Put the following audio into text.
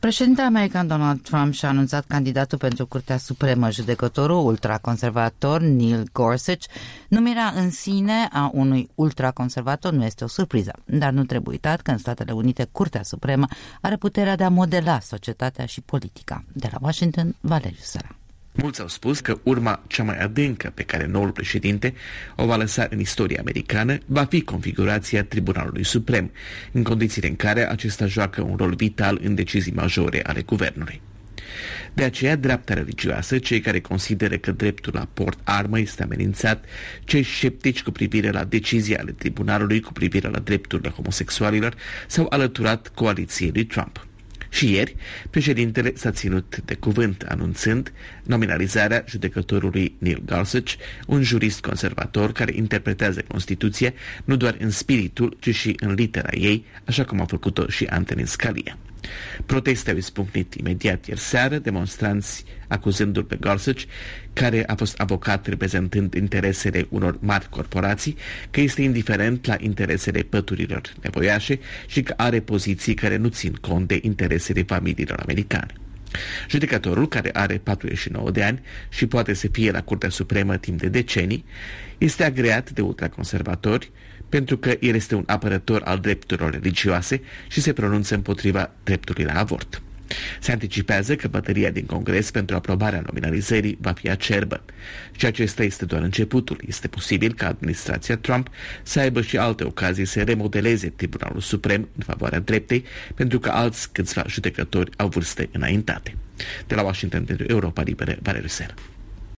Președintele american Donald Trump și-a anunțat candidatul pentru Curtea Supremă. Judecătorul ultraconservator Neil Gorsuch. Numirea în sine a unui ultraconservator nu este o surpriză, dar nu trebuie uitat că în Statele Unite Curtea Supremă are puterea de a modela societatea și politica. De la Washington, Valeriu Săra. Mulți au spus că urma cea mai adâncă pe care noul președinte o va lăsa în istoria americană va fi configurația Tribunalului Suprem, în condițiile în care acesta joacă un rol vital în decizii majore ale guvernului. De aceea, dreapta religioasă, cei care consideră că dreptul la port armă este amenințat, cei sceptici cu privire la decizia ale tribunalului cu privire la drepturile homosexualilor s-au alăturat coaliției lui Trump. Și ieri, președintele s-a ținut de cuvânt, anunțând nominalizarea judecătorului Neil Gorsuch, un jurist conservator care interpretează Constituția nu doar în spiritul, ci și în litera ei, așa cum a făcut-o și Antonin Scalia. Proteste au izbucnit imediat ieri seară, demonstranți acuzându-l pe Gorsuch, care a fost avocat reprezentând interesele unor mari corporații, că este indiferent la interesele păturilor nevoiașe și că are poziții care nu țin cont de interesele familiilor americane. Judecătorul, care are 49 de ani și poate să fie la Curtea Supremă timp de decenii, este agreat de ultraconservatori pentru că el este un apărător al drepturilor religioase și se pronunță împotriva dreptului la avort. Se anticipează că bătălia din Congres pentru aprobarea nominalizării va fi acerbă. Și acesta este doar începutul. Este posibil ca administrația Trump să aibă și alte ocazii să remodeleze Tribunalul Suprem în favoarea dreptei, pentru că alți câțiva judecători au vârste înaintate. De la Washington pentru Europa Liberă, Valeriu Săra.